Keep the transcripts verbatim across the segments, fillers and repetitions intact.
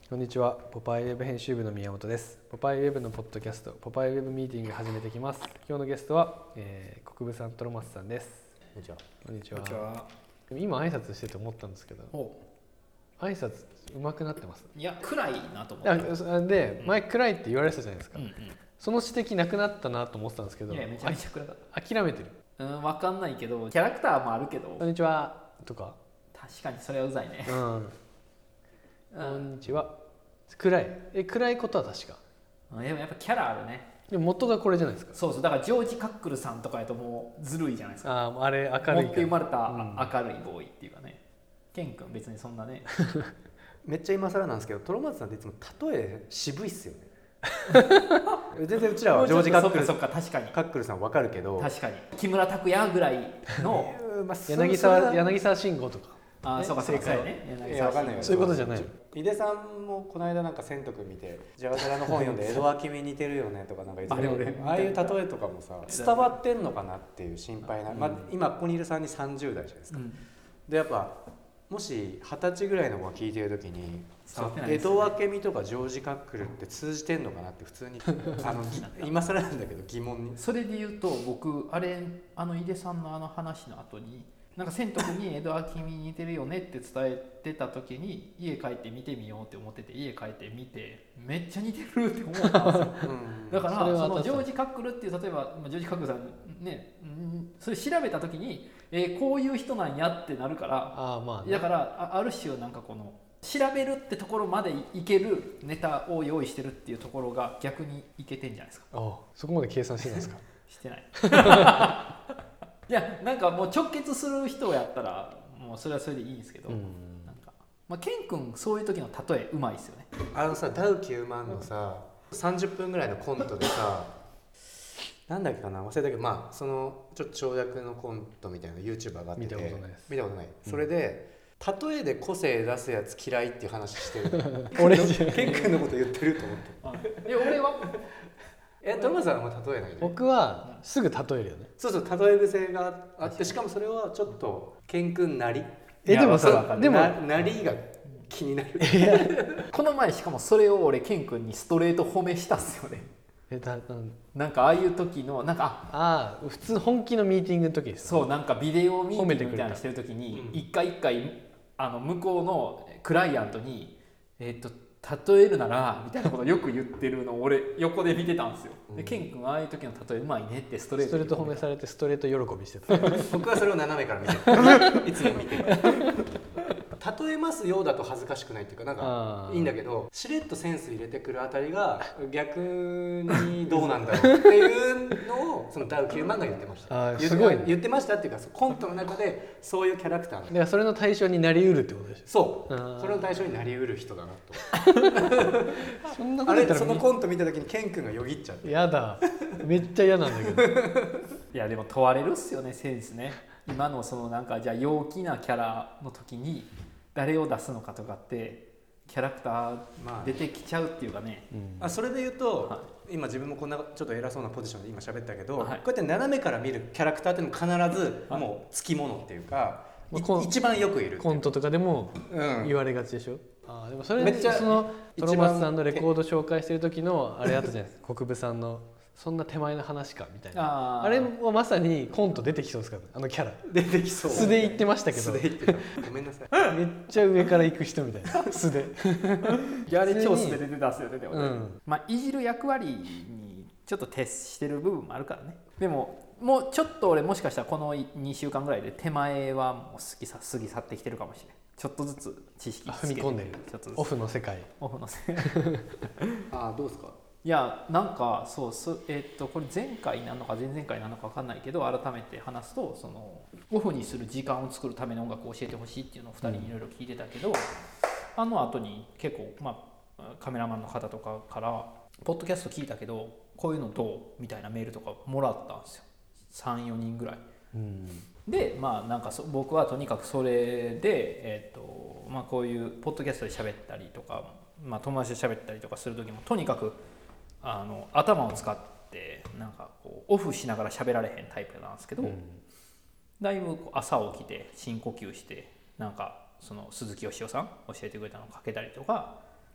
こんにちは。ポパイウェブ編集部の宮本です。ポパイウェブのポッドキャスト、ポパイウェブミーティング始めてきます。今日のゲストは、えー、国分さんとロマスさんです。 こんにちは。 こんにちは。こんにちは。今挨拶してて思ったんですけど、挨拶上手くなってます。 いや、暗いなと思って。 で、前暗いって言われてたじゃないですか。 うんうん、 その指摘なくなったなと思ってたんですけど、 いや、めちゃめちゃ暗かった。 諦めてる。 うん、分かんないけど、キャラクターもあるけど。 こんにちはとか。 確かにそれはうざいね。 うん。こんにちは。暗い。え、暗いことは確か。 でもやっぱキャラあるね。 でも元がこれじゃないですか。 そうそう、だからジョージ・カックルさんとかやともうずるいじゃないですか。 ああ、あれ明るいから。 持って生まれた明るいボーイっていうかね。ケン君別にそんなね。 めっちゃ今更なんですけど、トロマツさんっていつも例え渋いっすよね。全然うちらはジョージ・カックルそっか、確かにカックルさん分かるけど、 確かに木村拓哉ぐらいのまあ、柳沢柳沢慎吾とか。 あ、そうかそうかね。 いや、分かんないよ。 そういうことじゃない。 井出さんもこの間なんか千とく見て、ジャワジャラの本読んで江戸明美似てるよねとかなんか言ってて、ああいう例えとかもさ伝わってんのかなっていう心配な。まあ今ここにいるさんにんさんじゅう代じゃないですか。でやっぱもし二十歳ぐらいの子が聞いてる時に、江戸明美とかジョージ・カックルって通じてんのかなって普通にあの今更なんだけど疑問に。 それで言うと僕あれあの井出さんのあの話の後に。なんか千徳に江戸明美に似てるよねって伝えてた時に家帰って見てみようって思ってて、家帰って見てめっちゃ似てるって思ったんですよ。うん、だからそのジョージ・カックルっていう例えばジョージ・カックルさんね、それ調べた時に、えー、こういう人なんやってなるから、 あ、まあね、 だからある種なんかこの調べるってところまでいけるネタを用意してるっていうところが逆にいけてんじゃないですか。 ああ、そこまで計算してないですか。 してない。いや、なんかもう直結する人をやったらもうそれはそれでいいんですけど、うん、なんか、まあ、ケン君そういう時の例えうまいですよね。 あのさ、ダウきゅうまんのささんじゅっぷんぐらいのコントでさなんだっけかな、忘れたけど、まあそのちょっと長尺のコントみたいな YouTuber があってて、 見たことないです。 見たことない、うん、それで例えで個性出すやつ嫌いっていう話してる俺ケン君のこと言ってると思っていや俺はえ、トロマさんは例えないで。 僕はすぐ例えるよね。 そうそう、例え癖があって、しかもそれはちょっとケン君なり。 え、でもさ、でもな, なりが気になる。 この前しかもそれを俺ケン君にストレート褒めしたっすよね。 えだなんかああいう時のなんかああ普通本気のミーティングの時です、ね、 そうなんかビデオミーティングみたいなのしてる時に一回一回あの向こうのクライアントにえっと例えるならみたいなことをよく言ってるのを俺横で見てたんですよ。でケン君ああいう時の例えうまいねってストレートストレート褒めされてストレート喜びしてた。 僕はそれを斜めから見ていつも見て例えますよだと恥ずかしくないっていうか、なんかいいんだけど、しれっとセンス入れてくるあたりが逆にどうなんだろうっていうのをそのダウきゅうまんが言ってました。 あ、すごい、ね、 言ってましたっていうか、コントの中でそういうキャラクターなんだからそれの対象になりうるってことでしょ。 そう、それの対象になりうる人だなとそんなこと言ったらあれ、そのコント見た時にケン君がよぎっちゃって、 やだ、めっちゃ嫌なんだけどいやでも問われるっすよね、センスね。今のそのなんかじゃあ陽気なキャラの時に誰を出すのかとかってキャラクター出てきちゃうっていうかね、 まあうん、あそれで言うと、はい、今自分もこんなちょっと偉そうなポジションで今喋ったけど、はい、こうやって斜めから見るキャラクターっていうのも必ずもうつきものっていうか、はい、一番よくいるコントとかでも言われがちでしょ、うん、あでもそれめっちゃそのトロマツさんのレコード紹介してる時のあれあったじゃないですか国分さんのそんな手前の話かみたいな あ, あれもまさにコント出てきそうですから、あのキャラ出てきそう素で言ってましたけど、 素で言ってたごめんなさいめっちゃ上から行く人みたいな素でいやあれ超素で出てたっすよね。でもね、うん、まあいじる役割にちょっと徹してる部分もあるからね。でももうちょっと俺もしかしたらこのにしゅうかんぐらいで手前はもう過ぎ去過ぎ去ってきてるかもしれない。ちょっとずつ知識踏み込んでる、ちょっとずつオフの世界オフの世界あどうですか。 いやなんかそうそ、えー、っとこれ前回なのか前々回なのか分かんないけど改めて話すとそのオフにする時間を作るための音楽を教えてほしいっていうのをふたりにいろいろ聞いてたけど、うん、あの後に結構、まあ、カメラマンの方とかから「ポッドキャスト聞いたけどこういうのどう?」みたいなメールとかもらったんですよ、さんよにんぐらい。うん、でまあなんかそ僕はとにかくそれで、えーとまあ、こういうポッドキャストで喋ったりとか、まあ、友達で喋ったりとかする時もとにかくあの頭を使ってなんかこうオフしながら喋られへんタイプなんですけど、うん、だいぶ朝起きて深呼吸してなんかその鈴木よしおさん教えてくれたのをかけたりとか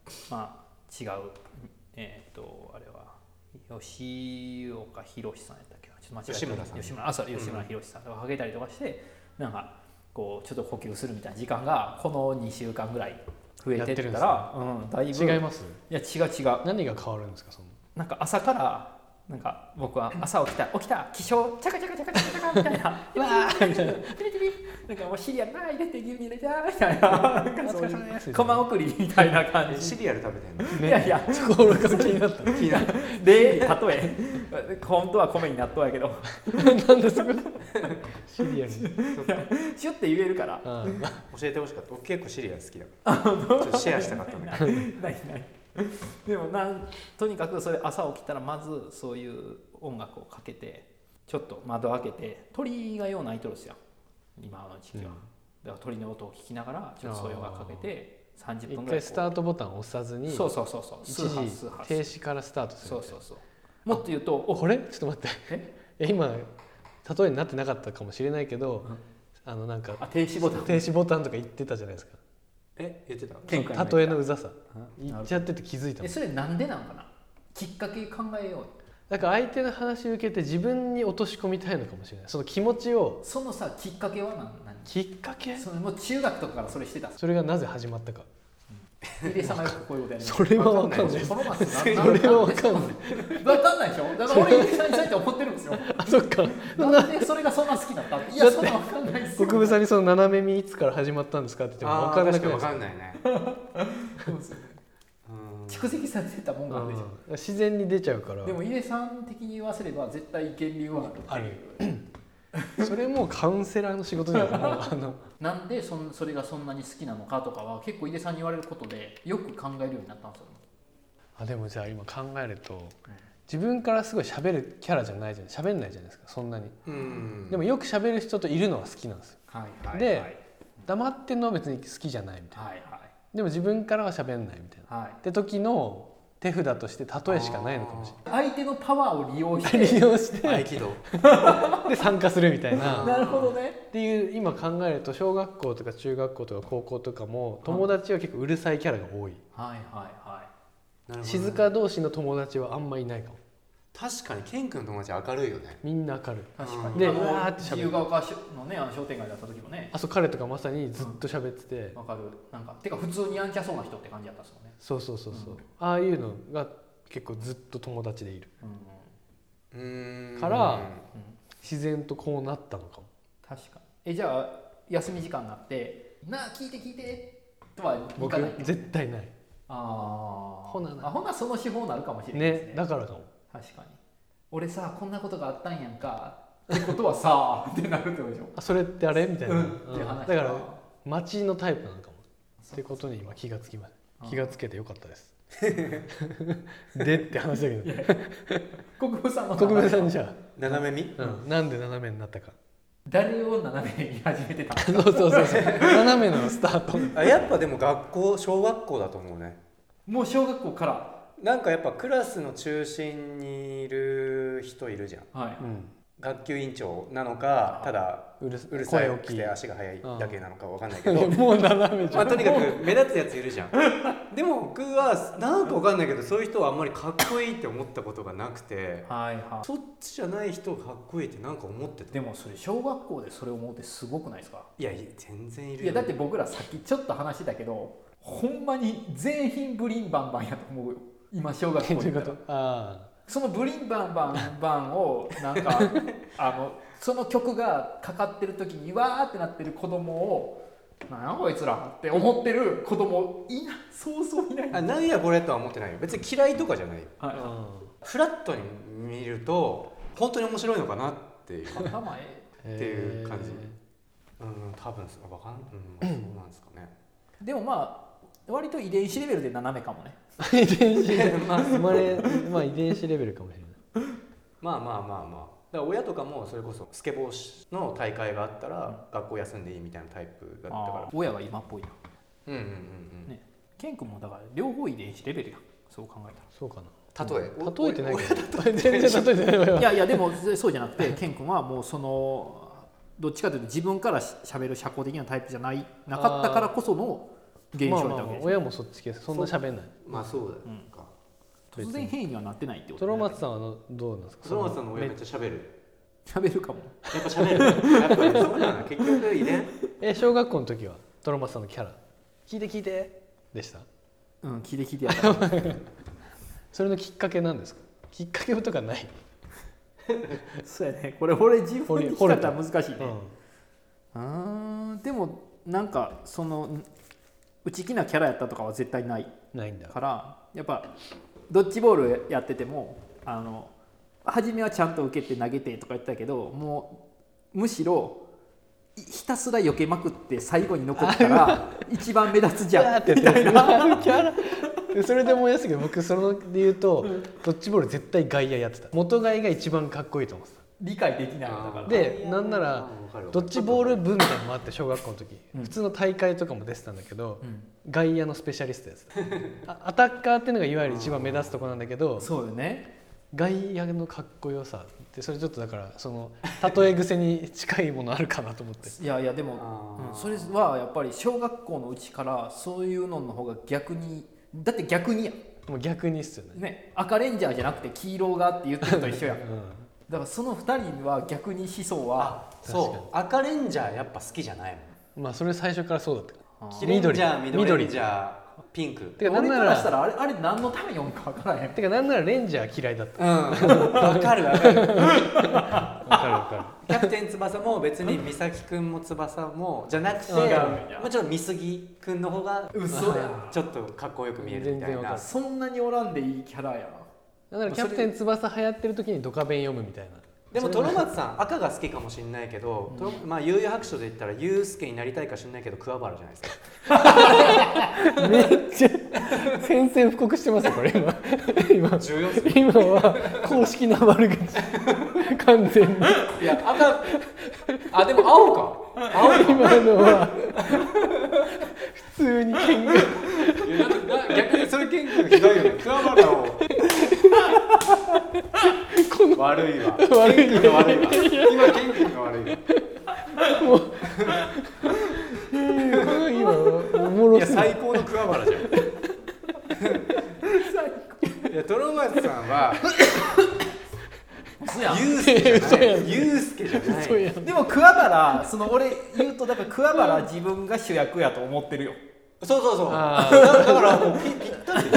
まあ違うえっ、ー、とあれは吉岡弘さんやったっけな、ちょっと間違えた。吉村さん、吉村、あ、そう、吉村弘さんとかかけたりとかして、うん、なんかこうちょっと呼吸するみたいな時間がこのにしゅうかんぐらい増えてったら、ね、うん、だいぶ違います？ いや違う違う。 何が変わるんですかその？ なんか朝からなんか僕は朝起きた起きた起床チャカチャカチャカチャカチャカみたいなうわーみたいなピリピリなんかもうシリアルな入れて牛乳入れてみたいななんかそういうコマ送りみたいな感じ。 シリアル食べてんの？ いやいやそこ俺が気になった気になったで例え本当は米に納豆やけどなんでそこシリアルシュッて言えるから教えてほしかった。僕結構シリアル好きだからちょっとシェアしたかったね。 ないないでもなんとにかくそれ朝起きたらまずそういう音楽をかけてちょっと窓開けて鳥がよう鳴いとるんですよ今の時期は、うん、だから鳥の音を聞きながらちょっとそういう音楽かけてさんじゅっぷんぐらい一回スタートボタンを押さずにそうそうそうそう一時停止からスタートする。 そうそうそうもっと言うとこれちょっと待ってえ今例えになってなかったかもしれないけど、うん、あのなんかあ停止ボタン停止ボタンとか言ってたじゃないですか。 え言ってた？ 例えのうざさ言っちゃってて気づいたの。 えそれなんでなんかな。きっかけ考えよう。 だから相手の話を受けて自分に落とし込みたいのかもしれない。その気持ちを。 そのさきっかけは何？何きっかけ？ そのもう中学とかからそれしてた。 それがなぜ始まったか。 ヒデさんがよくこういうことやる。 それは分かんない。 それは分かんない。 分かんないでしょ。だから俺ヒデさんについて思ってるんですよ。 あ、そっか。 なんでそれがそんな好きだった？いやそんな分かんないですよ。 国分さんにその斜め見いつから始まったんですかって言っても分かんない。 分かんないね。 蓄積されてたもんがあるじゃん。 自然に出ちゃうから。 でもヒデさん的に言わせれば絶対源流はあるっていう。 それもカウンセラーの仕事じゃないかな。 なんで そ, それがそんなに好きなのかとかは結構井出さんに言われることでよく考えるようになったんですよ。 あでもじゃあ今考えると、うん、自分からすごい喋るキャラじゃないじゃない喋んないじゃないですかそんなに。うんでもよく喋る人といるのは好きなんですよ。はいはいはい、で黙ってるのは別に好きじゃないみたいな。はいはい、でも自分からは喋んないみたいな。はい、って時の手札として例えしかないのかもしれない。 相手のパワーを利用して利用して合気道で参加するみたいな。 なるほどね。 っていう今考えると小学校とか中学校とか高校とかも友達は結構うるさいキャラが多い。はいはいはい。ね、静か同士の友達はあんまいないかも。 確かにケン君の友達明るいよね。 みんな明るい。 確かに。 でうわーって喋る。 自由が丘のねあの商店街だった時もね。 あそう彼とかまさにずっと喋ってて。 わ、うん、かる。なんかてか普通にやんちゃそうな人って感じだったですもんね。 そうそうそうそう。うん、ああいうのが結構ずっと友達でいる。うん、から、うん、自然とこうなったのかも。 確かに。えじゃあ休み時間になってなあ聞いて聞いてとは言かない。 僕絶対ない。 あほなあほなその手法になるかもしれないですね。 ねだからかも。 確かに。俺さこんなことがあったんやんかってことはさってなるってことでしょ。 あそれってあれみたいな。うんうん、だから街のタイプなのかもってことに今気がつきました。気がつけてよかったです。でって話だけど。 国分さんの国分さんにじゃあ斜め見、 うん、なんで斜めになったか。 誰を斜めに始めてたの？そうそうそうそう。斜めのスタート。 あやっぱでも学校小学校だと思うね。 もう小学校から。 なんかやっぱクラスの中心にいる人いるじゃん。はい。うん、学級委員長なのかただうるさいくて足が速いだけなのかわかんないけどもう斜めじゃん、 まあ、とにかく目立つやついるじゃん。でも僕はなんかわかんないけどそういう人はあんまりかっこいいって思ったことがなくて、はいはい、そっちじゃない人がかっこいいってなんか思ってた。 でもそれ小学校でそれを思うってすごくないですか？ いやいや全然いるよ。 いやだって僕らさっきちょっと話してたけどほんまに全員ブリンバンバンやと思うよ今小学校で。あそのブリンバンバンバンをなんかあのその曲がかかってる時にわーってなってる子供をなんやこいつらって思ってる子供いなそうそういない。 あなんやこれとは思ってないよ。別に嫌いとかじゃないよ、はい、フラットに見ると本当に面白いのかなっていう頭えっていう感じ。うん多分分かん、うん、そうなんですかね。 でもまあ割と遺伝子レベルで斜めかもね。 遺伝子レベルまあ生まれまあ遺伝子レベルかもしれない。 まあまあまあまあ。だから親とかもそれこそスケボーの大会があったら学校休んでいいみたいなタイプだったから。 親が今っぽいな。 うんうんうんうん。 ね、ケン君もだから両方遺伝子レベルやん。そう考えたら。 そうかな。 例え、 例えてないけど。全然例えてないわよ。 いやいやでもそうじゃなくてケン君はもうそのどっちかというと自分からしゃべる社交的なタイプじゃないなかったからこその現象だったわけでしょ。 親もそっち系そんな喋んない。 まあそうだよ、うん、 突然変異にはなってないってこと。 トロマツさんはどうなんですか。 トロマツさんの親めっちゃ喋る。 喋るかも。 やっぱ喋る。やっぱりそうだな。結局遺伝。 え小学校の時はトロマツさんのキャラ聞いて聞いてでした。 うん聞いて聞いてやった。 それのきっかけなんですか。きっかけとかない。 そうやね。これ俺自分に聞かれたら難しいね。うん、あでもなんかその内気なキャラやったとかは絶対ないないんだからやっぱドッジボールやっててもあの初めはちゃんと受けて投げてとか言ってたけどもうむしろひたすら避けまくって最後に残ったら一番目立つじゃんみたいなキャラ。それで思い出すけど僕そので言うとドッジボール絶対外野やってた。元外が一番かっこいいと思ってた。 理解できないんだからでなんならドッジボール部みたいなのもあって小学校の時、うん、普通の大会とかも出てたんだけど、うん、外野のスペシャリストやつアタッカーっていうのがいわゆる一番目立つところなんだけどそうよね外野のかっこよさってそれちょっとだからその例え癖に近いものあるかなと思っていやいやでも、うん、それはやっぱり小学校のうちからそういうのの方が逆にだって逆にやもう逆にっすよ ね, ね赤レンジャーじゃなくて黄色がって言ってると一緒やん、うんだからそのふたりは逆に思想はそう赤レンジャーやっぱ好きじゃないもん。まあそれ最初からそうだった黄レンジャー緑レンジャーピンクてかなんならしたらあれあれ何のために読むか分からへんてかなんならレンジャー嫌いだったうん分かる分かる分かる分かるキャプテン翼も別に美咲くんも翼もじゃなくてもちろん美杉くんの方が嘘やちょっとかっこよく見えるみたいなそんなにおらんでいいキャラやだからキャプテン翼流行ってる時にドカベン読むみたいな。 でもトロマツさん赤が好きかもしれないけど、うん、まあ悠々白書で言ったらユウスケになりたいか知らないけど桑原じゃないですか。 めっちゃ宣戦布告してますよこれ今今重要です今は公式な悪口完全にいや赤あでも青か青か今のは普通に剣が逆にそれ剣がひどいよね桑原を悪いわ悪いが悪いわ今ケン君が悪いわもう今おもろすぎいや最高の桑原じゃんいやトロマツさんはユウスケじゃないユウスケじゃないでも桑原その俺言うとだから桑原自分が主役やと思ってるよそうそうそうだからもうぴったり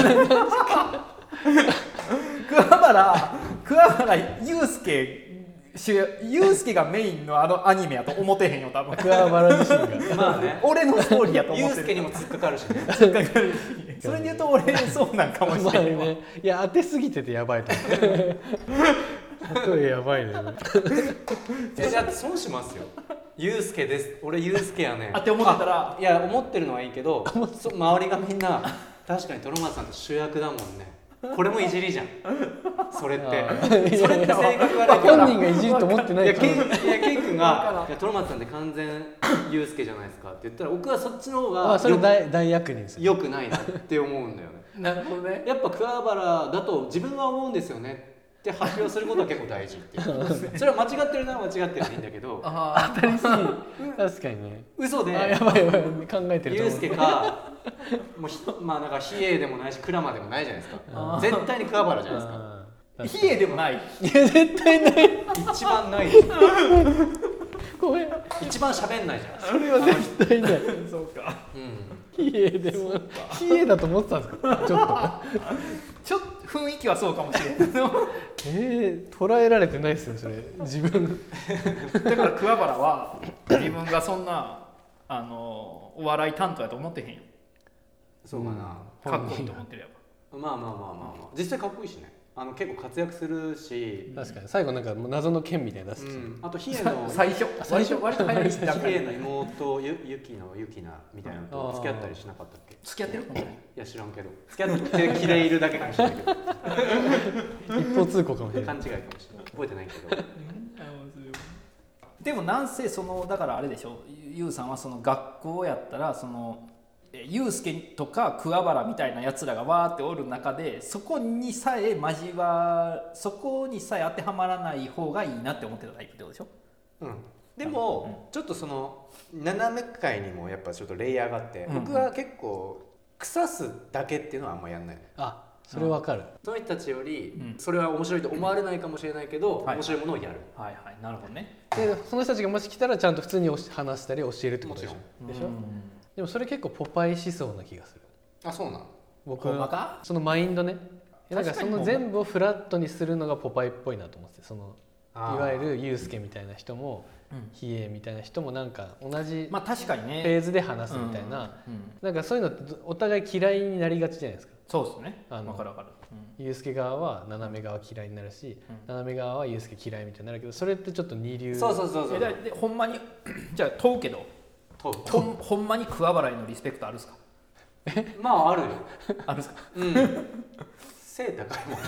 桑原桑原ユウスケユウスケがメインのあのアニメやと思ってへんよ多分桑原自身がまあね俺のストーリーやと思ってるユウスケにも突っかかるしね突っかかるしそれで言うと俺そうなんかもしれない、 まあね、いや当てすぎててやばいと思うやばいねえじゃあ損しますよユウスケです俺ユウスケやねあって思ってたらいや思ってるのはいいけど周りがみんな確かにトロマツさんって主役だもんねこれもいじりじゃんそれってそれって性格悪いから本人がいじると思ってないからいやケン君が「いやトロマツさんって完全ユウスケじゃないですか」って言ったら僕はそっちの方があそれ 大, 大役人ですよくないなって思うんだよねなるほどねやっぱ桑原だと自分は思うんですよねって発表することは結構大事っていうそれは間違ってるな間違ってるのはいいんだけどあ当たりすぎ確かにね嘘であやばいやばい考えてるとユウスケかもうひまあなんか比叡でもないし鞍馬でもないじゃないですか絶対に桑原じゃないですか比叡でもないいや絶対ない一番ないごめん一番喋んないじゃんそれは絶対ないそうかうん比叡でも比叡だと思ってたんですかちょっとちょっと雰囲気はそうかもしれないえー、捉えられてないですよそれ自分だから桑原は自分がそんなあのお笑い担当やと思ってへんよそうかな、 うん、かっこいいと思ってるやっぱまあまあまあまあまあ実際かっこいいしねあの結構活躍するし確かに最後なんか謎の剣みたいな出すし、うん、 あと比叡の最初最初割と早い比叡の妹ゆゆきのゆきなみたいなのと付き合ったりしなかったっけ付き合ってる本当にいや知らんけど付き合って気でいるだけかもしれないけど一方通行かもしれない勘違いかもしれない覚えてないけどでもなんせそのだからあれでしょゆうさんはその学校やったらそのユウスケとか桑原みたいなやつらがわーっておる中でそこにさえ交わそこにさえ当てはまらない方がいいなって思ってたタイプってことでしょ、 うん、 でも、うん、ちょっとその斜め界にもやっぱちょっとレイヤーがあって、うん、僕は結構腐すだけっていうのはあんまやんない。 あ、それわかる。 その人たちより、うん、それは面白いと思われないかもしれないけど、うん、面白いものをやる。 はいはい、なるほどね。 でその人たちがもし来たらちゃんと普通に話したり教えるってことでしょ。でしょ。でもそれ結構ポパイ思想な気がする。 あ、そうなの。 僕はそのマインドね。なんかその全部をフラットにするのがポパイっぽいなと思って、そのいわゆるユースケみたいな人も、ヒエみたいな人もなんか同じフェーズで話すみたいな、なんかそういうのってお互い嫌いになりがちじゃないですか。 そうですね。わかるわかる。 ユースケ側は斜め側嫌いになるし、斜め側はユースケ嫌いみたいになるけど、それってちょっと二流。 そうそうそうそう。 でほんまにじゃあ問うけど、ほんほんまに桑原へのリスペクトあるっすか？ まああるよ。 あるっすか？ うん。背高い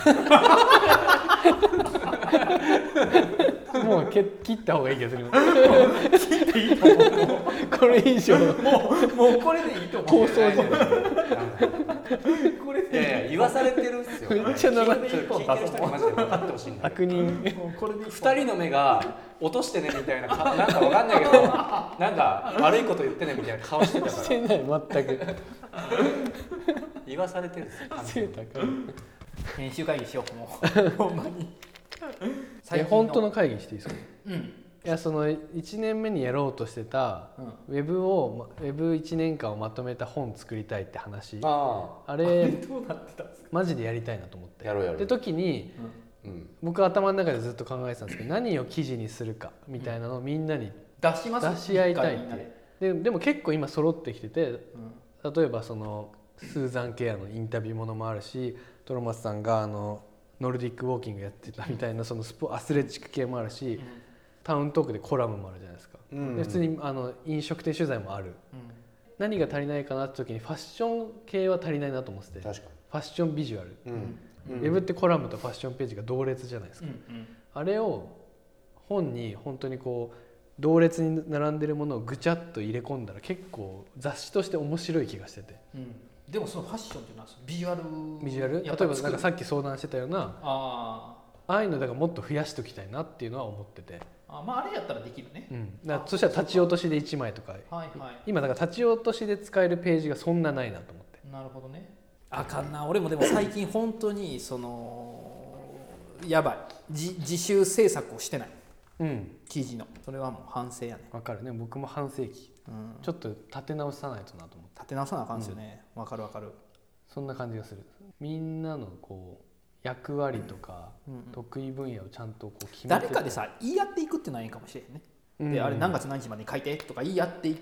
もん。もう切った方がいいけど、切っていいと思う。これ以上もうもうこれでいいと思う。 放送時代。 これでいやいや言わされてるんですよ。 めっちゃ長い。 聞いてる人にマジで分かってほしいんだけど。 悪人。 二人の目が落としてねみたいな、なんかわかんないけど、なんか悪いこと言ってねみたいな顔してたから。 してない全く。 言わされてるんですよ。 背高い。 編集会議しようもうほんまに。 え本当の会議していいですか？ うん。 いやそのいちねんめにやろうとしてた、うん、ウェブをウェブいちねんかんをまとめた本作りたいって話。ああれどうなってたんですか？ マジでやりたいなと思って。 やろうやろう。 で時に、うん、僕は頭の中でずっと考えてたんですけど、何を記事にするかみたいなのをみんなに出します出し合いたいって。で, でも結構今揃ってきてて、うん、例えばそのスーザン・ケアのインタビューものもあるし、トロマスさんがあのノルディックウォーキングやってたみたいなそのスポアスレチック系もあるし、うん、タウントークでコラムもあるじゃないですか、うんうん、で普通にあの飲食店取材もある、うん、何が足りないかなって時にファッション系は足りないなと思ってて、 確かにファッションビジュアル、 うんうん、 ウェブってコラムとファッションページが同列じゃないですか、うんうん、あれを本に本当にこう同列に並んでるものをぐちゃっと入れ込んだら結構雑誌として面白い気がしてて、 うん、でもそのファッションっていうのはビジュアルビジュアル例えばなんかさっき相談してたようなあああいうのだからもっと増やしておきたいなっていうのは思ってて、 あまああれやったらできるね、 うん、だからそしたら立ち落としでいちまいとか、はいはい、今だから立ち落としで使えるページがそんなないなと思って。 なるほどね。あかんな、俺もでも最近本当にそのやばい自, 自主制作をしてない、うん、記事のそれはもう反省やね。 わかるね、僕も半世紀、うん、ちょっと立て直さないとなと思って。 立て直さなあかんですよね。わ、うん、かるわかる。 そんな感じがする。みんなのこう役割とか得意分野をちゃんとこう決めて、 誰かでさ言い合っていくっていうのはいいかもしれへんね、うんうん、であれ何月何日までに書いてとか言い合っていって、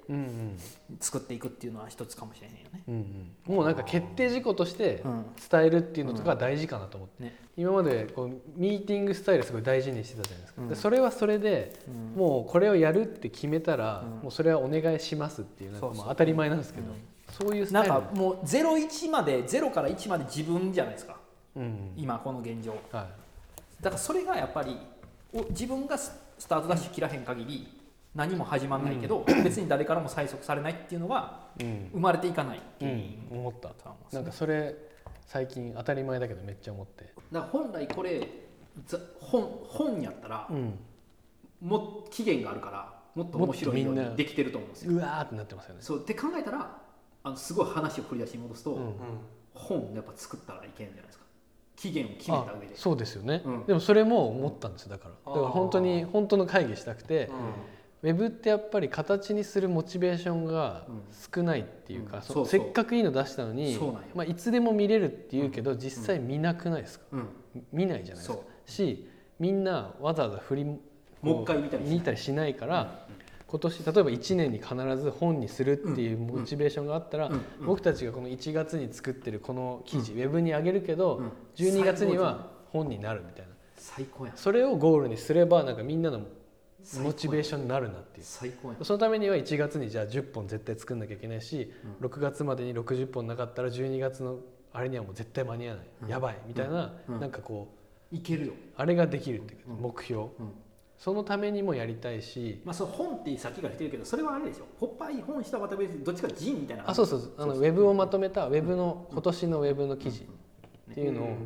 うんうん、作っていくっていうのは一つかもしれへんよね、うんうん、もうなんか決定事項として伝えるっていうのとか大事かなと思って、うんね、今までこうミーティングスタイルすごい大事にしてたじゃないですか、うん、でそれはそれで、うん、もうこれをやるって決めたら、うん、もうそれはお願いしますっていうなんかまあ当たり前なんですけど、うん、そういうスタイルなんかもうゼロいちまでゼロからいちまで自分じゃないですか、うん、今この現状、はい、だからそれがやっぱり自分がスタートダッシュ切らへん限り何も始まらないけど、うん、別に誰からも催促されないっていうのは生まれていかないっていう、 うん、思った。なんかそれ最近当たり前だけどめっちゃ思って、 だから本来これ 本, 本やったら、うん、も期限があるからもっと面白いようにできてると思うんですよ。 うわーってなってますよね。 そうって考えたらあのすごい話を振り出しに戻すと、うんうん、本やっぱ作ったらいけんじゃないですか、期限を決めた上で。 そうですよね、うん、でもそれも思ったんですよ。だからだから本当に本当の会議したくて、うん、ウェブってやっぱり形にするモチベーションが少ないっていうか、うん、そうそうせっかくいいの出したのに、まあ、いつでも見れるっていうけど、うん、実際見なくないですか、うん、見ないじゃないですかし、みんなわざわざ振りもう一回見たりしない、 見たりしないから、うん、今年例えばいちねんに必ず本にするっていうモチベーションがあったら、うんうん、僕たちがこのいちがつに作ってるこの記事、うん、ウェブに上げるけど、うん、じゅうにがつには本になるみたいな、 最高や。 それをゴールにすればなんかみんなのモチベーションになるなっていう。 最高や。 そのためにはいちがつにじゃあじゅっぽん絶対作んなきゃいけないし、うん、ろくがつまでにろくじゅっぽんなかったらじゅうにがつのあれにはもう絶対間に合わない、うん、やばいみたいな、うん、なんかこういけるよあれができるっていう、うん、目標、うん、そのためにもやりたいし、 まあ、その本ってさっきから言ってるけどそれはあれでしょ、ポッパイ本したまた別にどっちか人みたいな。 あ、そうそう、あのウェブをまとめたウェブの今年のウェブの記事っていうのを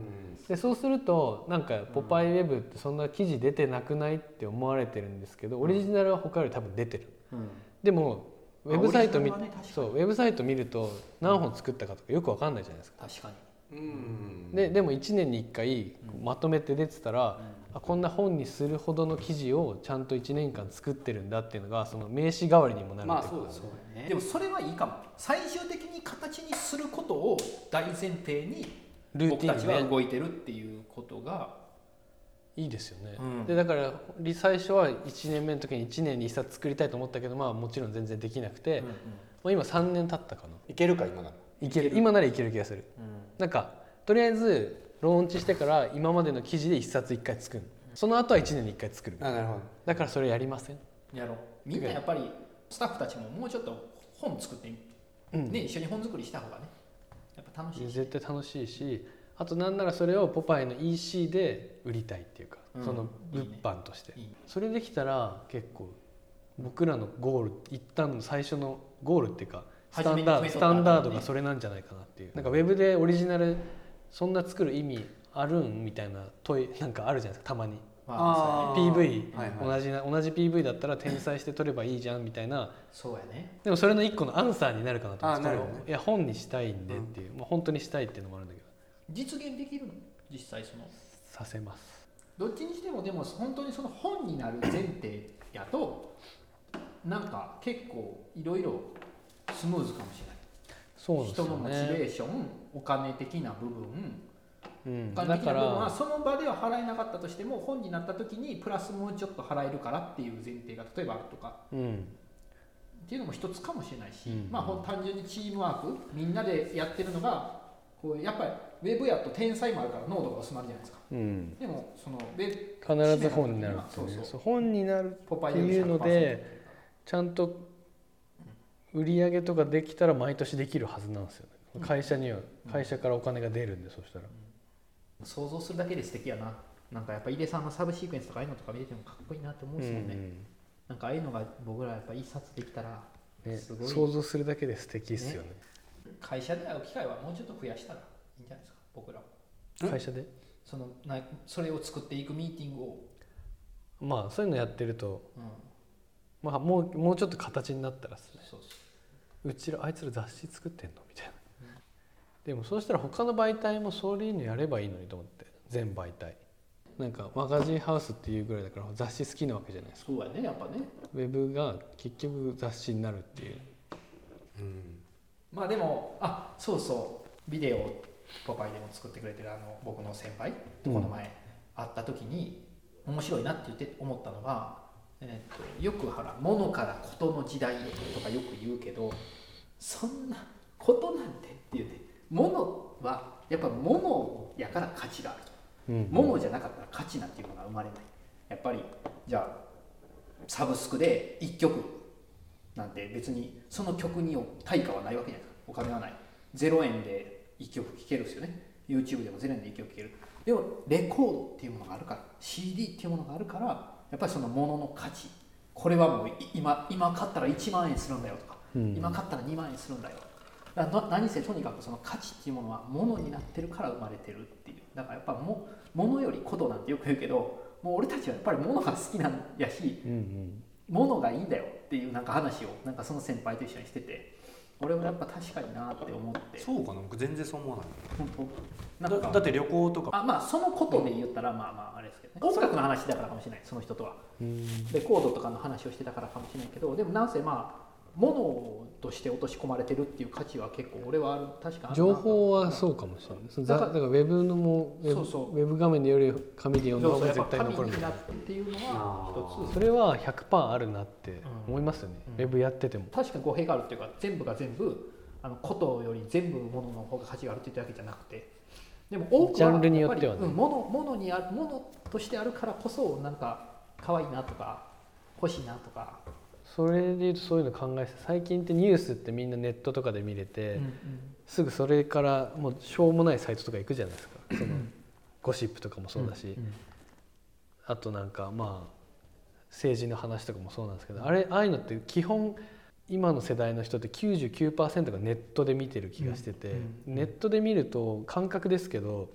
でそうするとなんかポパイウェブってそんな記事出てなくないって思われてるんですけど、オリジナルは他より多分出てる、うん、でもウェブサイト見、ね、そうウェブサイト見ると何本作ったかとかよく分かんないじゃないですか。 確かに。 うんで, でもいちねんにいっかいまとめて出てたら、うん、あこんな本にするほどの記事をちゃんといちねんかん作ってるんだっていうのがその名刺代わりにもなるっていうか、まあそうだそうだね。でもそれはいいかも。最終的に形にすることを大前提に僕たちは動いてるっていうことがいいですよね、うん、でだから最初はいちねんめの時にいちねんにいっさつ作りたいと思ったけど、まあ、もちろん全然できなくて、うんうん、まあ、今さんねん経ったかな。 いけるか今ならいける今ならいける気がする、うん、なんかとりあえずローンチしてから今までの記事でいっさついっかい作る、うん、その後はいちねんにいっかい作る。 あ、なるほど。 だからそれやりません？ やろう。みんなやっぱりスタッフたちももうちょっと本作ってみ、うんね、一緒に本作りした方がねやっぱ楽しいし、 絶対楽しいし、あとなんならそれをポパイの イーシー で売りたいっていうか、うん、その物販として、いいね、いいね。それできたら結構僕らのゴール、一旦の最初のゴールっていうかスタンダード、スタンダードがそれなんじゃないかなっていう。なんかウェブでオリジナルそんな作る意味あるんみたいな問いなんかあるじゃないですか、たまに。あ ピーブイ、はいはい、同じな同じ ピーブイ だったら転載して撮ればいいじゃんみたいな。 そうやね。 でもそれの一個のアンサーになるかなと思って、ね、いや本にしたいんでっていう、うん、まあ、本当にしたいっていうのもあるんだけど、 実現できるの？実際そのさせます。 どっちにしてもでも本当にその本になる前提やとなんか結構いろいろスムーズかもしれない。 そうですよね。 人のモチベーション、お金的な部分、 うん、 お金的な部分はその場では払えなかったとしても本になった時にプラスもうちょっと払えるからっていう前提が例えばあるとか、うん、っていうのも一つかもしれないし、うん、まあ単純にチームワークみんなでやってるのがこうやっぱりウェブやと天才もあるから濃度が薄まるじゃないですか、うん、でもそのウェブ必ず本になるっていう、ね、そうそう、本になるっていうのでちゃんと売り上げとかできたら毎年できるはずなんですよね。会社には、うん、会社からお金が出るんで、そしたら、 うん、想像するだけで素敵やな。なんかやっぱ井出さんのサブシークエンスとかああいうのとか見ててもかっこいいなって思うんですもんね、うんうん、なんかああいうのが僕らやっぱ一冊できたらすごい、 ね、想像するだけで素敵ですよね。 会社で会う機会はもうちょっと増やしたらいいんじゃないですか、僕ら。 会社でそのなそれを作っていくミーティングを、 まあそういうのやってると、うん、まあもうもうちょっと形になったらですね、そうそう、うちらあいつら雑誌作ってんのみたいな、うん、でもそうしたら他の媒体もそういうのやればいいのにと思って、全媒体なんかマガジンハウスっていうぐらいだから雑誌好きなわけじゃないですか。 そうやね、やっぱね。 ウェブが結局雑誌になるっていう、 うん、まあでもあそうそうビデオポパイでも作ってくれてるあの僕の先輩とこの前会った時に面白いなって言って思ったのが、えー、とよくほら物からことの時代とかよく言うけど、そんなことなんてって言って物はやっぱ物やから価値があると、うん、物じゃなかったら価値なんていうのが生まれない。やっぱりじゃあサブスクでいっきょくなんて別にその曲に対価はないわけじゃないですか。お金はない、ゼロえんでいっきょく聴けるんですよね。 YouTube でもゼロえんでいっきょく聴ける。でもレコードっていうものがあるから シーディー っていうものがあるから、やっぱりそのものの価値、これはもう 今, 今買ったらいちまんえんするんだよとか、うん、今買ったらにまんえんするんだよ。だから何せとにかくその価値っていうものはものになってるから生まれてるっていう。だからやっぱも物よりことなんてよく言うけど、もう俺たちはやっぱり物が好きなんやし、うんうん、物がいいんだよっていうなんか話をなんかその先輩と一緒にしてて、俺もやっぱ確かになって思って。 そうかな、僕全然そう思わない。 本当なんか だ, だって旅行とか、 あ、まあそのことで言ったらまあまああれですけどね、音楽の話だからかもしれない、その人とはレコードとかの話をしてたからかもしれないけど、でもなんせまあ物として落とし込まれてるっていう価値は結構俺はある、確かあるな。 情報はそうかもしれない。だから、だからウェブのもウェブ、そうそう、ウェブ画面でより紙で読んだ方が絶対残るみたいなっていうのは一つ、それは ひゃくパーセント あるなって思いますよね、うん、ウェブやってても。 確かに語弊があるっていうか、全部が全部あのことより全部物の方が価値があるって言ったわけじゃなくて、でも多くはジャンルによってはね、 うん、物, 物にある物としてあるからこそなんか可愛いなとか欲しいなとか。 それでいうとそういうの考えて、最近ってニュースってみんなネットとかで見れて、うんうん、すぐそれからもうしょうもないサイトとか行くじゃないですか。そのゴシップとかもそうだし、うんうん、あとなんかまあ政治の話とかもそうなんですけど、あれああいうのって基本今の世代の人って きゅうじゅうきゅうパーセント がネットで見てる気がしてて、うんうんうん、ネットで見ると感覚ですけど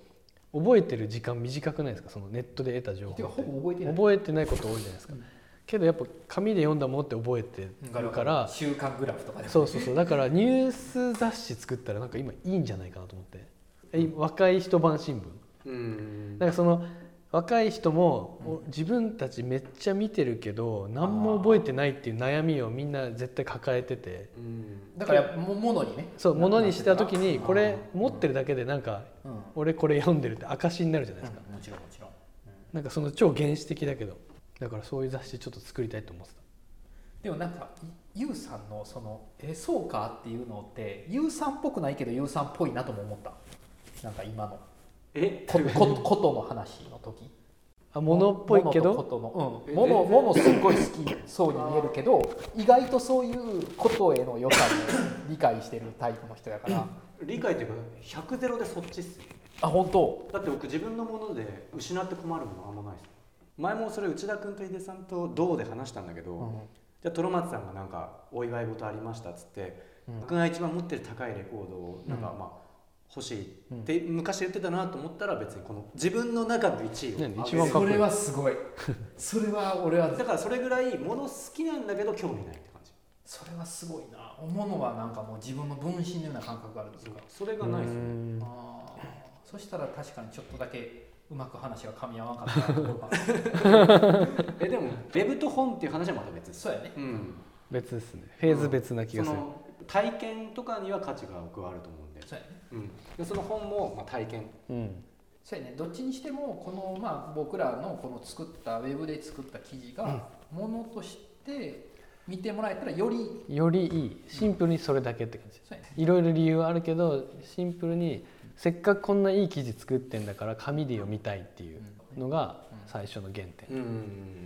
覚えてる時間短くないですか、そのネットで得た情報って。 ほぼ覚えてない覚えてないこと多いじゃないですか、うん、けどやっぱ紙で読んだものって覚えてるから、 週刊グラフとかで、ね、 そうそうそう、だからニュース雑誌作ったらなんか今いいんじゃないかなと思って、え若い一晩新聞、うん、なんかその若い人も自分たちめっちゃ見てるけど何も覚えてないっていう悩みをみんな絶対抱えてて、 うん、だから物にね、 そう物にした時にこれ持ってるだけでなんか俺これ読んでるって証になるじゃないですか、 うん、もちろんもちろん、うん、 なんかその超原始的だけど、だからそういう雑誌ちょっと作りたいと思ってた。 でもなんかユウさんのそのえそうかっていうのってユウさんっぽくないけどユウさんっぽいなとも思った。なんか今のえここことの話の時、 あ物っぽいけど物とことの、うん、物物すっごい好きそうに見えるけど意外とそういうことへの良さを理解してるタイプの人やから理解っていうかひゃくゼロでそっちっすよ。 あ本当。 だって僕自分のもので失って困るものあんまないです。前もそれ内田君と井出さんと同で話したんだけど、うん、じゃあトロマツさんがなんかお祝い事ありましたっつって、うん、僕が一番持ってる高いレコードをなんかまあ、うん欲しいって昔言ってたなと思ったら別にこの自分の中のいちいを上げる、 一番かっこいい。それはすごいそれは俺はだからそれぐらい物好きなんだけど興味ないって感じ。 それはすごいな。物はなんかもう自分の分身のような感覚があるんですか。 それがないですね。 あそしたら確かにちょっとだけうまく話が噛み合わなかったところがえでもウェブと本っていう話はまた別です。 そうやね、うん、 別ですね。フェーズ別な気がする、 うん、その体験とかには価値が僕はあると思うんで。 そうやね、 うん、でその本もまあ体験、 うん、そうやね。どっちにしてもこの、まあ、僕らのこの作ったウェブで作った記事がものとして見てもらえたらよりよりいい、シンプルにそれだけって感じ、うん、いろいろ理由はあるけどシンプルにせっかくこんないい記事作ってんだから紙で読みたいっていうのが最初の原点、うんうんうん、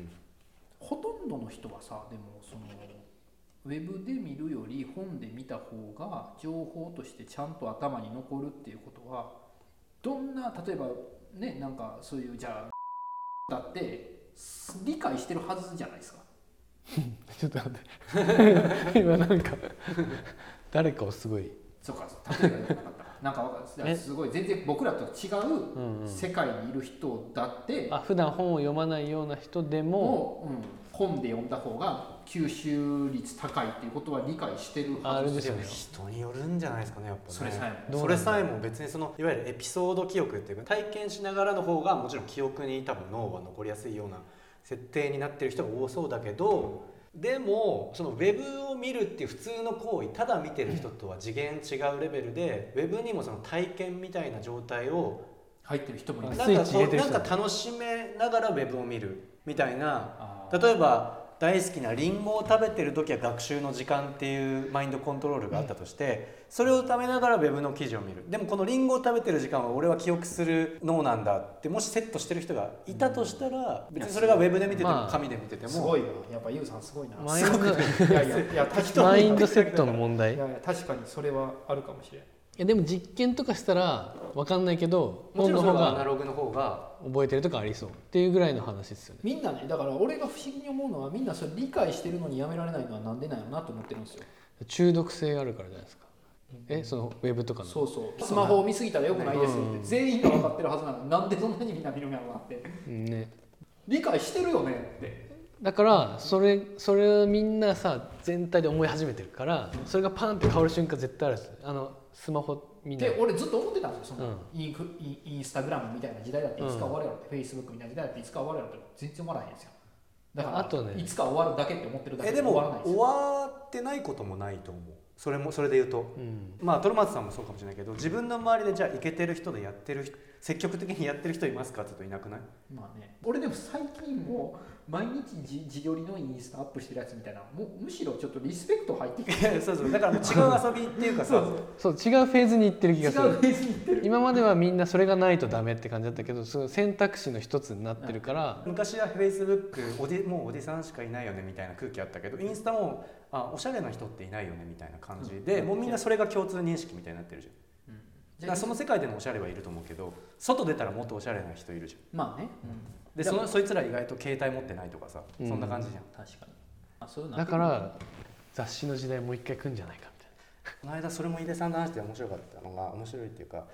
ほとんどの人はさ、でもそのウェブで見るより本で見た方が情報としてちゃんと頭に残るっていうことは、どんな例えばね、なんかそういうじゃあだって理解してるはずじゃないですかちょっと待って今なんか誰かをすごいそうか例えばよくなかったなんかすごい全然僕らと違う世界にいる人だって、うんうん、 あ普段本を読まないような人でも、 うん、本で読んだ方が吸収率高いっていうことは理解してるはずですよね。 人によるんじゃないですかね、やっぱね。 それさえもそれさえも別にそのいわゆるエピソード記憶っていうか体験しながらの方がもちろん記憶に多分脳は残りやすいような設定になってる人が多そうだけど、でもそのウェブを見るっていう普通の行為、ただ見てる人とは次元違うレベルで、ウェブにもその体験みたいな状態を入ってる人もいる。 なんかこうなんか楽しめながらウェブを見るみたいな、例えば大好きなリンゴを食べてる時は学習の時間っていうマインドコントロールがあったとして、それを食べながらウェブの記事を見る。でもこのリンゴを食べてる時間は俺は記憶する脳なんだってもしセットしてる人がいたとしたら、別にそれがウェブで見てても紙で見てても、 すごいな。やっぱユウさんすごいな。 マインドいやいやいや確かにマインドセットの問題。 いやいや確かにそれはあるかもしれない。 いやでも実験とかしたら分かんないけど、 もちろんそれはアナログの方が覚えてるとかありそうっていうぐらいの話ですよね。 みんなね、だから俺が不思議に思うのは、みんなそれ理解してるのにやめられないのはなんでなんやろなと思ってるんですよ。 中毒性があるからじゃないですか。えそのウェブとかのそうそうスマホを見すぎたらよくないですよって全員が分かってるはずなのに、なんでそんなにみんな見るんやろうなって、ね、理解してるよねって。 だからそれそれをみんなさ全体で思い始めてるから、それがパンって変わる瞬間絶対あるんですよ。あのスマホみんなで俺ずっと思ってたんですよ。その、うん、インフインインスタグラムみたいな時代だっていつか終わるやろって、うん、フェイスブックみたいな時代だっていつか終わるやろって全然終わらへんんですよ。だからあと、ね、いつか終わるだけって思ってるだけで終わらないですよ。 えでも終わってないこともないと思う。それもそれで言うと、うん、まあトロマツさんもそうかもしれないけど、自分の周りでじゃあイケてる人でやってる人、積極的にやってる人いますかって言うといなくない？ まあね、俺でも最近も毎日自自撮りのインスタアップしてるやつみたいな、もうむしろちょっとリスペクト入ってきてそうそうだからもう違う遊びっていうかさそうそう違うフェーズに行ってる気がする。 違うフェーズに行ってる。 今まではみんなそれがないとダメって感じだったけど、その選択肢の一つになってるから、 うん、昔はフェイスブックおじもうおじさんしかいないよねみたいな空気あったけど、インスタもあおしゃれな人っていないよねみたいな感じで、うん、もうみんなそれが共通認識みたいになってるじゃん、うん、だからその世界でもおしゃれはいると思うけど、外出たらもっとおしゃれな人いるじゃん。 まあね、 うん、で そ, そいつら意外と携帯持ってないとかさ、うん、そんな感じじゃん。 確かに。あそういうのだから雑誌の時代もう一回来るんじゃないかみたいな。 この間それも井出さんの話で面白かったのが、面白いっていうか、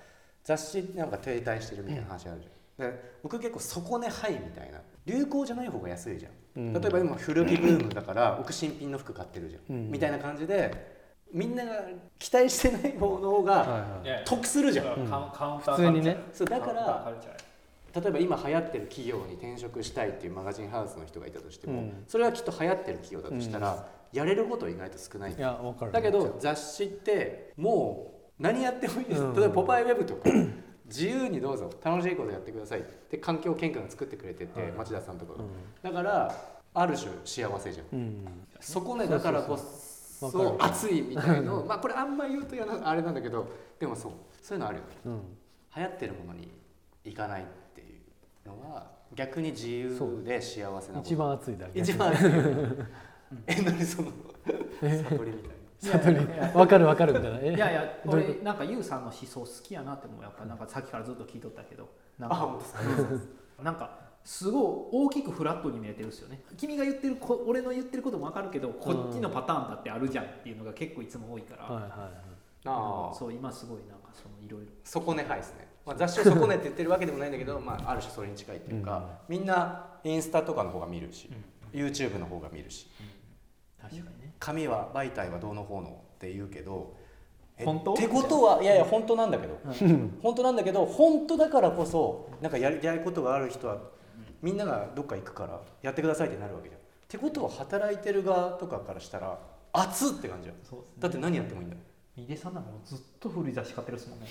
雑誌なんか停滞してるみたいな話あるじゃん、うん、で僕結構底値ハイみたいな流行じゃない方が安いじゃん、うん、例えば今古着ブームだから僕新品の服買ってるじゃん、うん、みたいな感じでみんなが期待してない方の方が得するじゃん、はいはい、 うん、普通にね。 そうだから例えば今流行ってる企業に転職したいっていうマガジンハウスの人がいたとしても、うん、それはきっと流行ってる企業だとしたら、うん、やれること意外と少ない。 いや分かる。 だけど雑誌ってもう何やってもいいです、うん、例えばポパイウェブとか自由にどうぞ楽しいことやってくださいって環境研究が作ってくれてて、はい、町田さんとかが、うん、だからある種幸せじゃん、うん、そこねだからこそそう熱いみたいのまあこれあんま言うとやなあれなんだけどでもそうそういうのあるよね、うん、流行ってるものに行かないっていうのは逆に自由で幸せなこと。 一番熱いだけ。 一番熱いえ何その悟りみたいな悟り分かる分かるみたいな。 いやいや俺なんかユウさんの思想好きやなってもやっぱなんかさっきからずっと聞いとったけどなんかなんかすごい大きくフラットに見えてるんですよね。君が言ってるこ俺の言ってることも分かるけどこっちのパターンだってあるじゃんっていうのが結構いつも多いから、はいはいはい、あそう今すごいなんかそのいろいろ底根派ですね、まあ、雑誌を底根って言ってるわけでもないんだけど、まあ、ある種それに近いっていうか、うん、みんなインスタとかの方が見るし、うん、YouTube の方が見るし、うん、確かにね紙は媒体はどうの方のって言うけど本当ってことはいやいや本当なんだけど、うん、本当なんだけど本当だからこそなんかやりたいことがある人はみんながどっか行くからやってくださいってなるわけじゃん。ってことは働いてる側とかからしたら熱って感じやん。そうですね、だって何やってもいいんだ。 ミデさんなんかもうずっと古い雑誌買ってるっすもんね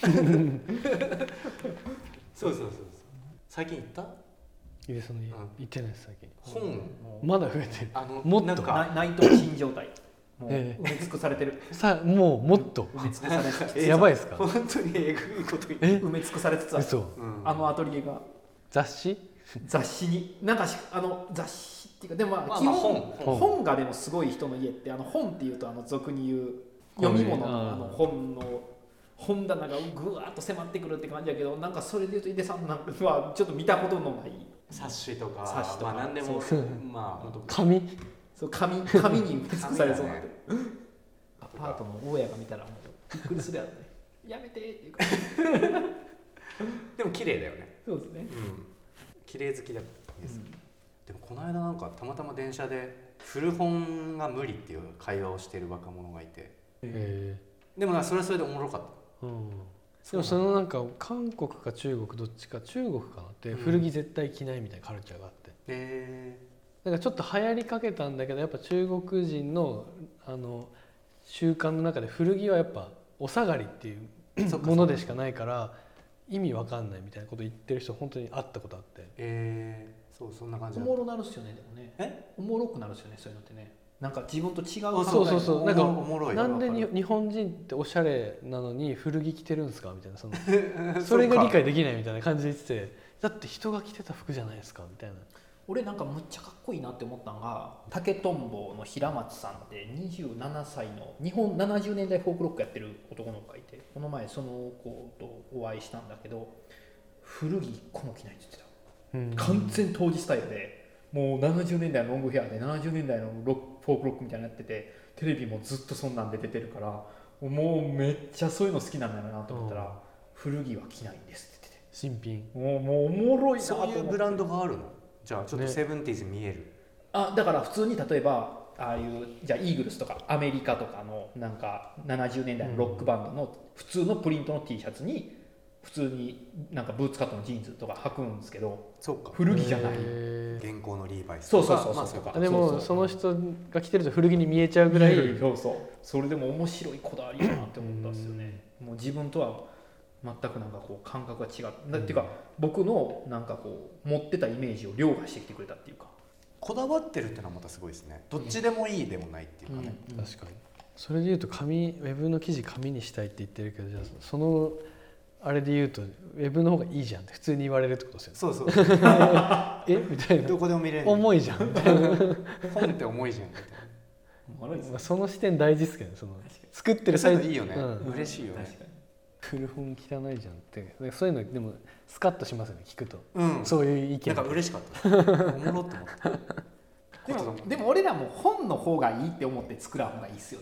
そうそうそうそう。最近行った？ ミデさんの家、うん、行ってないです最近。 本まだ増えてる。あのもっと内藤新状態もう埋め尽くされてる、 えー、さもうもっと埋め尽くされてるやばいですか？ 本当にえぐいこと言って、 埋め尽くされつつある、うん、あのアトリエが雑誌雑誌になんかあの雑誌っていうかでもまあ基本、まあ、本, 本がでもすごい人の家ってあの本っていうとあの俗に言う読み物のあの本の本棚がぐわっと迫ってくるって感じだけどなんかそれでいうと井出さんなんかはちょっと見たことのない冊子とか冊子とか、 まあ、何でもまあ本当紙そう紙紙に埋め尽くされそうになってる、ね、アパートの大家が見たらもうびっくりするやろねやめてっていうかでも綺麗だよね。 そうですね、うん綺麗好きだです、うん、でもこの間なんかたまたま電車で古本が無理っていう会話をしてる若者がいて、へでもなそれはそれでおもろかった、うん、 でもそのなんか韓国か中国どっちか中国かなって古着絶対着ないみたいなカルチャーがあって、うん、へなんかちょっと流行りかけたんだけどやっぱ中国人のあの習慣の中で古着はやっぱお下がりっていうものでしかないから意味わかんないみたいなこと言ってる人本当に会ったことあって、 えー、そうそんな感じおもろなるっすよね。でもねえおもろくなるっすよねそういうのってね。なんか自分と違う考え。そうそうそうなんかおもろいなんでに日本人っておしゃれなのに古着着てるんですかみたいなそのそれが理解できないみたいな感じで言っててだって人が着てた服じゃないですかみたいな。 俺なんかむっちゃかっこいいなって思ったのが竹とんぼの平松さんってにじゅうななさいの日本ななじゅうねんだいフォークロックやってる男の子がいてこの前その子とお会いしたんだけど古着いっこも着ないって言ってた、うん、完全当時スタイルでもうななじゅうねんだいのロングヘアでななじゅうねんだいのロックフォークロックみたいなのやっててテレビもずっとそんなんで出てるからもうめっちゃそういうの好きなんだよなと思ったら、うん、古着は着ないんですって言ってて新品もうもうおもろいなと思って。 そういうブランドがあるの？じゃあちょっとセブンティーズ見える、ね、 あだから普通に例えばああいうじゃあイーグルスとかアメリカとかのなんかななじゅうねんだいのロックバンドの普通のプリントの T シャツに普通になんかブーツカットのジーンズとか履くんですけどそうか古着じゃない現行のリーバイスとかそうそうそうそう、まあ、 そうかでもその人が着てると古着に見えちゃうぐらいそうそうそれでも面白いこだわりだなって思ったんですよねもう自分とは全くなんかこう感覚が違う、うん、っていうか僕のなんかこう持ってたイメージを凌駕してきてくれたっていうかこだわってるってのはまたすごいですね。どっちでもいいでもないっていうかね、 うんうん、確かにそれでいうと紙ウェブの記事紙にしたいって言ってるけどじゃあそのあれで言うとウェブの方がいいじゃんって普通に言われるってことですよね。 そうそうそうえみたいなどこでも見れる重いじゃんみたいな本って重いじゃんみたいなまあその視点大事ですけどその作ってる最中いいよね、うん、嬉しいよね。確かに古本汚いじゃんってそういうのでもスカッとしますよね聞くと、 うん、 そういう意見なんか嬉しかったおもろって思ったでもでも俺らも本の方がいいって思って作らん方がいいっすよね。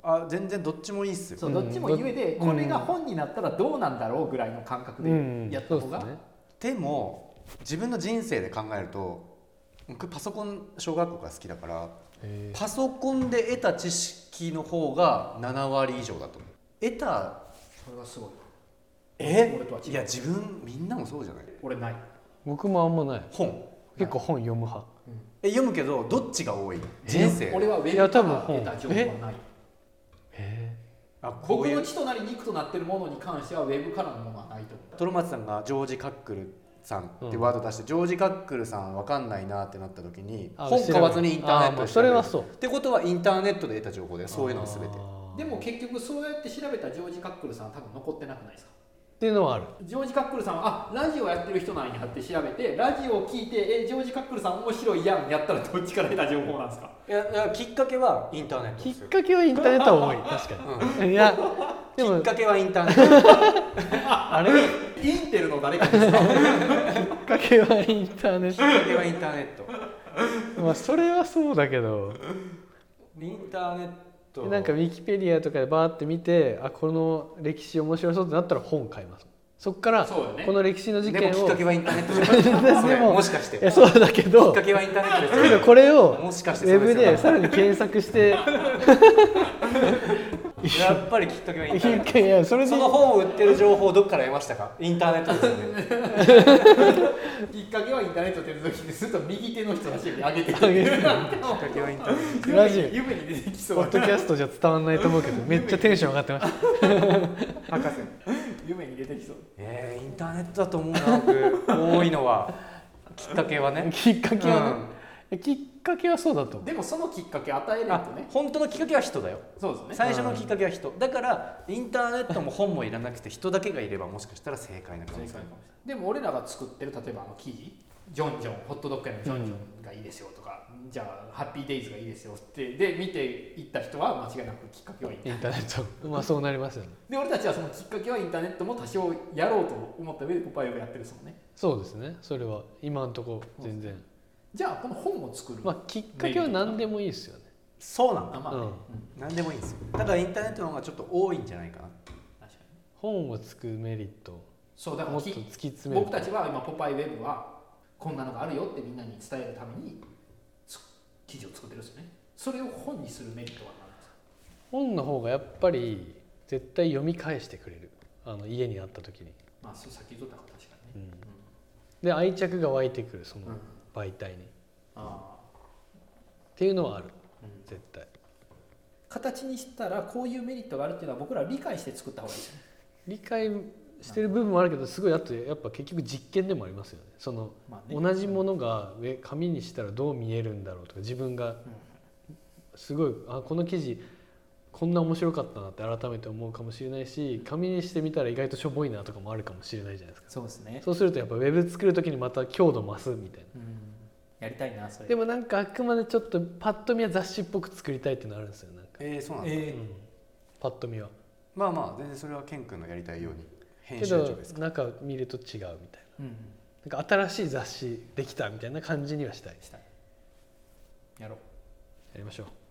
あ全然どっちもいいっすよ。 そうどっちもゆえで、これが本になったらどうなんだろうぐらいの感覚でやった方が、うんね、 でも自分の人生で考えると僕パソコン小学校が好きだからパソコンで得た知識の方がななわり以上だと思う。得たそれはすごい。 えいや自分みんなもそうじゃない？ 俺ない。 僕もあんまない。 本結構本読む派、 うん、え読むけどどっちが多い？人生。 俺はウェブから得た情報はない。 えあこういう僕の血となり肉となっているものに関してはウェブからのものはないと思う。 トロマツさんがジョージ・カックルさんってワード出して、うん、ジョージ・カックルさん分かんないなってなった時に本買わずにインターネットで調べる。 それはそうってことはインターネットで得た情報でそういうのは全て。 でも結局そうやって調べたジョージ・カックルさんは多分残ってなくないですかっていうのはある。 ジョージ・カックルさんはあラジオやってる人なんやって調べてラジオを聞いてえジョージ・カックルさん面白いやんやったらどっちから得た情報なんですか？ いやいやきっかけはインターネットです。きっかけはインターネットは多い確かに、うん、いやでもきっかけはインターネットあれインテルの誰かですか？きっかけはインターネット。 きっかけはインターネットまあそれはそうだけどインターネットなんかウィキペディアとかでバーって見てあこの歴史面白そうってなったら本買います。そっからこの歴史の事件を、ね、 でもきっかけはインターネットじゃないでももしかしてそうだけどきっかけはインターネットですけどこれをもしかしてウェブでさらに検索してやっぱりきっかけはインターネット。 いやそれでその本を売ってる情報をどっから得ましたか？インターネットですよねきっかけはインターネットって言う時にすると右手の人差し指上げてる。きっかけはインターネット。 ラジオ夢に出てきそう。 ポッドキャストじゃ伝わんないと思うけどめっちゃテンション上がってました博士夢に出てきそう。 えー、インターネットだと思うな僕多いのはきっかけはねきっかけはね、うん、きっかけはそうだと。 でもそのきっかけ与えないとね。 本当のきっかけは人だよ。 そうですね。 最初のきっかけは人。だからインターネットも本もいらなくて人だけがいればもしかしたら正解な可能性。 でも俺らが作ってる例えばあの記事、ジョンジョンホットドッグのジョンジョンがいいですよとか、うん、じゃあハッピーデイズがいいですよってで見ていった人は間違いなくきっかけはインターネット。 インターネットまあそうなりますよね。 で俺たちはそのきっかけはインターネットも多少やろうと思った上でポパイをやってるですもんね。 そうですね。それは今のところ全然。 じゃあこの本を作る、 まあ、きっかけは何でもいいですよね。 そうなんだ、 まあね、うん、 何でもいいんですよ。ただインターネットの方がちょっと多いんじゃないかな。 確かに本を作るメリットそうだからもっと突き詰める。 僕たちは今ポパイウェブはこんなのがあるよってみんなに伝えるために記事を作ってるんですよね。それを本にするメリットは何ですか？ 本の方がやっぱり絶対読み返してくれる。あの家にあった時にまあそうさっき言ったから確かにね、うんで愛着が湧いてくるその媒体に、うん、あっていうのはある、うん、絶対形にしたらこういうメリットがあるっていうのは僕ら理解して作った方がいいですよね。 理解してる部分もあるけどすごいあとやっぱ結局実験でもありますよね。その、まあね、同じものが紙にしたらどう見えるんだろうとか自分がすごいあこの記事こんな面白かったなって改めて思うかもしれないし紙にしてみたら意外としょぼいなとかもあるかもしれないじゃないですか。 そうですね。 そうするとやっぱウェブ作る時にまた強度増すみたいな、うん、 やりたいなそれ。 でもなんかあくまでちょっとパッと見は雑誌っぽく作りたいっていうのあるんですよ。なんかえー、そうなんだ、 えーうん、パッと見はまあまあ全然それはケン君のやりたいように編集長ですか。 けど中見ると違うみたいな、うん、なんか新しい雑誌できたみたいな感じにはしたい。 したい。やろう。 やりましょう。